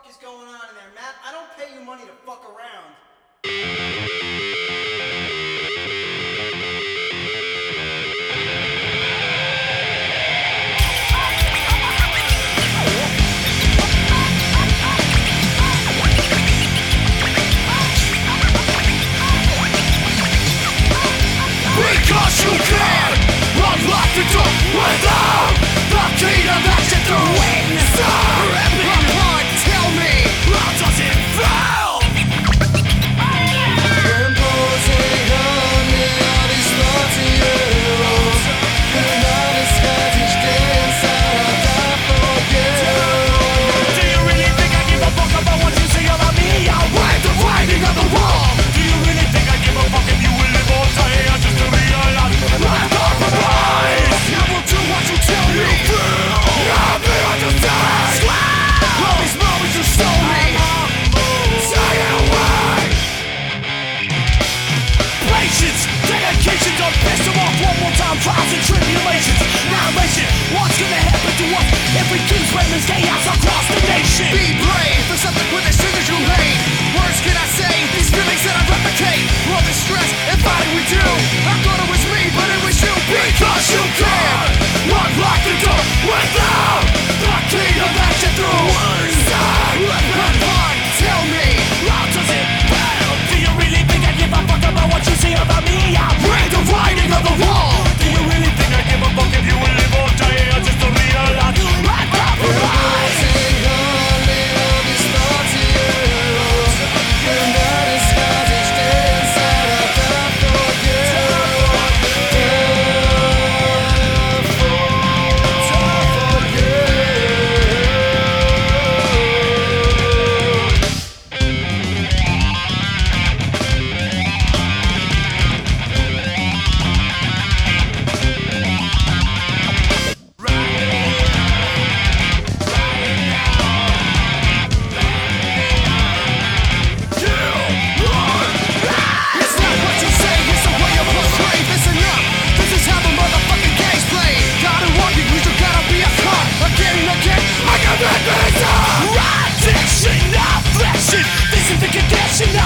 fuck is going on in there, Matt? I don't pay you money to fuck around. Because you can unlock the door without the key to match it through inside. My heart, tell me, how does it feel? Imposing on me all these naughty arrows. You're not as scared each day inside. I die for you. Do you really think I give a fuck about what you say about me? I'll write the writing on the wall. Do you really think I give a fuck if you will live or die? Just to realize I'm compromised. I will do what you tell me. I'll be understand. All these moments you stole me. Say it away. Patience, dedication, don't piss them off one more time. Trials and tribulations, annihilation. What's gonna happen to us if we keep spreading this chaos across the nation? Be brave for something with the sins you hate. Words can I say? These feelings that I replicate. All the stress and fighting we do. I thought it was me, but it was you. Because you can unlock the door without the key to match it through inside. My heart, tell me, how does it feel? Do you really think I give a fuck about what you say about me? I read the writing on the wall. Do you really think I give a fuck if you will live or die? Just to realize I'm compromised.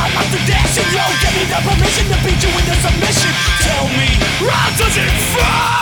Permission to beat you into submission. Tell me, how does it feel?